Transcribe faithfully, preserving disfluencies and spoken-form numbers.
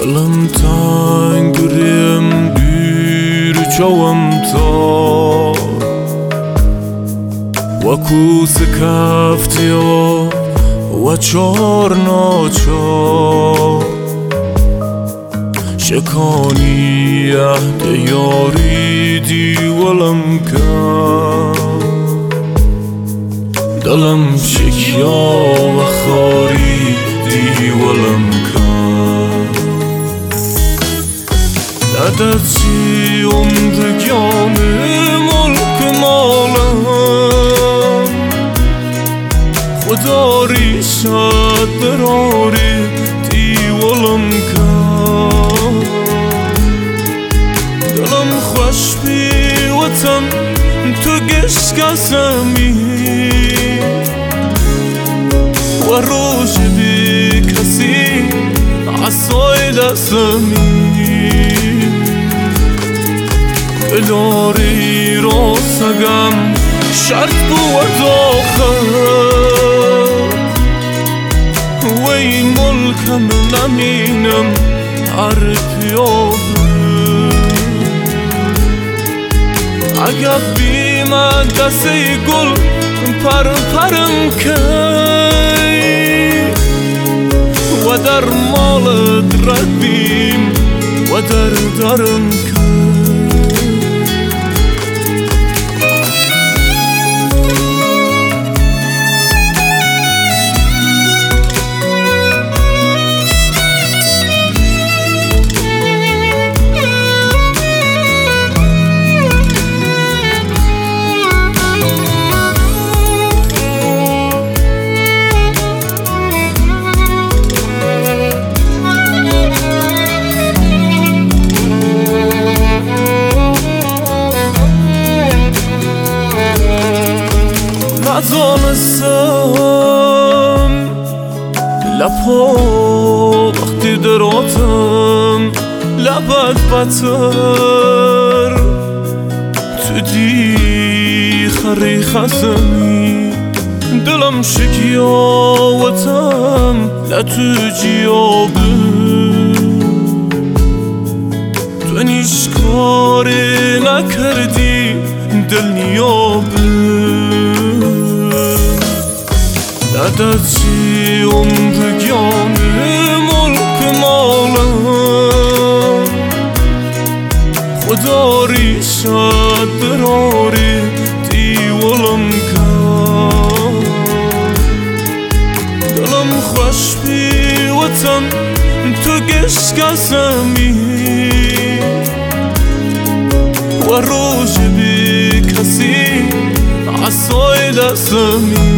دلم تنگ ریم دیر جوم تا و کوس کفتی و چار ناچار شکانی عهد یاری دیولم کرد دلم شکیا و خاری دیولم کرد ندرچی عمرگیان ملک مالم خدا ریشت براری دیولم کرد دلم خوش بی وطن تو گشکسمی و روش بی کسی عصای دستمی دلاری را سگم شرط بود آخر و این ملکم نمینم هر پیابه اگر بی من دسته گل پر پرم کی و در مالت ردیم و در درم کی نزانستم لپا وقتی دراتم لبت بتر تو دی خری خسمی دلم شکیاوتم لتو جیابه تو نیش کاری نکردی دل نیابه ندرچی عمرگیان ملک مالم خدا ریشت براری دیولم کرد دلم خوش بی وطن تو گشکسمی و روش بی کسی عصای دستمی